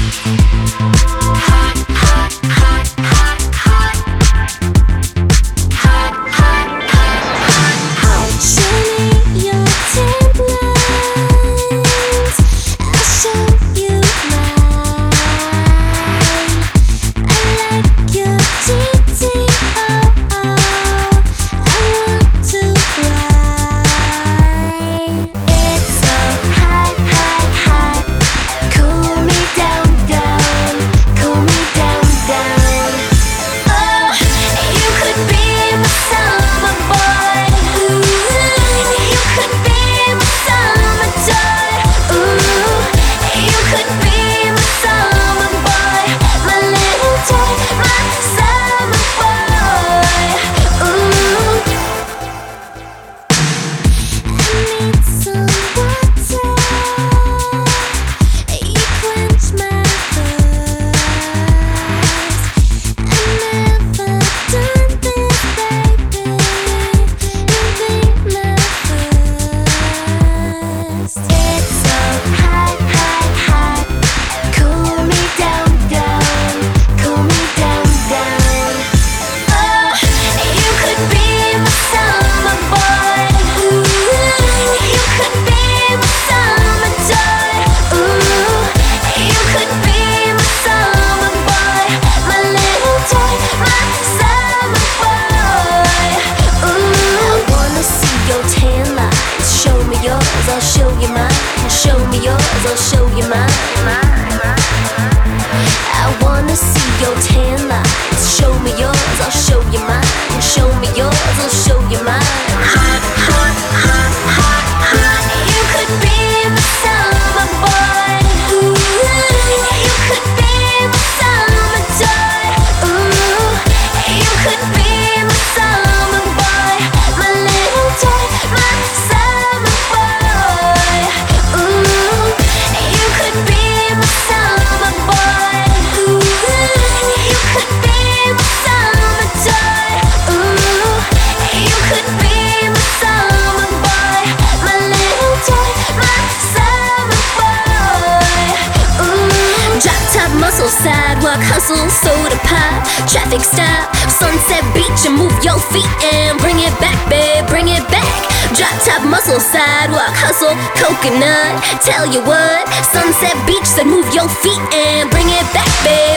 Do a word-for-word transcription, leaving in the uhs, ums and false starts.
I'll show you mine. Show me yours, I'll show you mine. I wanna see your tan lines. Show me yours, I'll show you mine. Show me yours, I'll show you mine. Hot, hot, hot, hot, hot. You could be my summer boy. Ooh, you could be my summer toy. Ooh, you could be my summer boy. My little toy, my summer boy. Ooh, you could be my summer boy. Ooh, you could be my summer toy. Ooh, you could be my summer boy. My little toy, my summer boy. Ooh, drop top muscle, sidewalk hustle, soda pop, traffic stop, Sunset Beach, and move your feet and bring it back, babe, bring it back. Drop top muscle, sidewalk hustle, coconut. Tell you what, Sunset Beach said move your feet and bring it back, babe.